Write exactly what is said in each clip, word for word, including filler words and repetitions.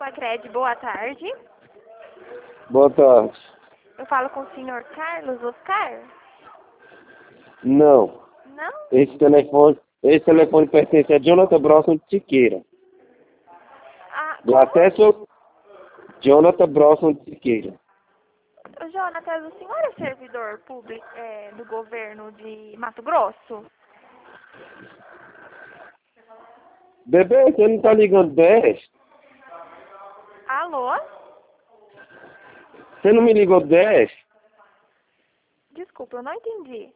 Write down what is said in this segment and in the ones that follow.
Cred, boa tarde. Boa tarde. Eu falo com o senhor Carlos Oscar? Não. Não? Esse telefone, esse telefone pertence a Jonathan Brosson de Siqueira. Ah, Do acesso Jonathan Brosson de Siqueira. o Jonatas, o senhor é servidor público é, do governo de Mato Grosso? Bebê, você não tá ligando dez? Alô? Você não me ligou dez? Desculpa, eu não entendi.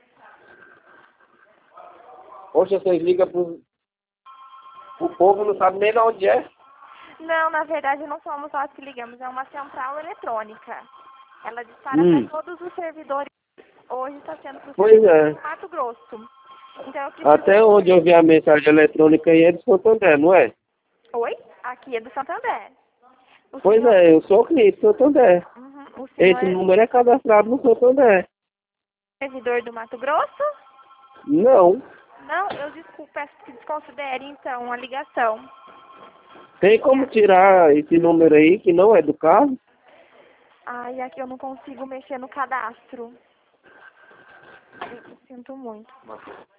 Poxa, vocês ligam pro... O povo não sabe nem de onde é. Não, na verdade não somos nós que ligamos, é uma central eletrônica. Ela dispara Hum. para todos os servidores. Hoje está sendo para o Pois servidor é. de Mato Grosso. Então eu preciso... Até onde eu vi a mensagem eletrônica aí é de Santander, não é? Oi? Aqui é do Santander. O Pois senhor... é, eu sou cliente do Santander. Uhum. O senhor Esse é número é cadastrado no Santander. servidor do Mato Grosso? Não. Não, eu desculpo, peço que desconsidere então a ligação. Tem como tirar esse número aí que não é do carro? Ai, aqui eu não consigo mexer no cadastro. Eu sinto muito.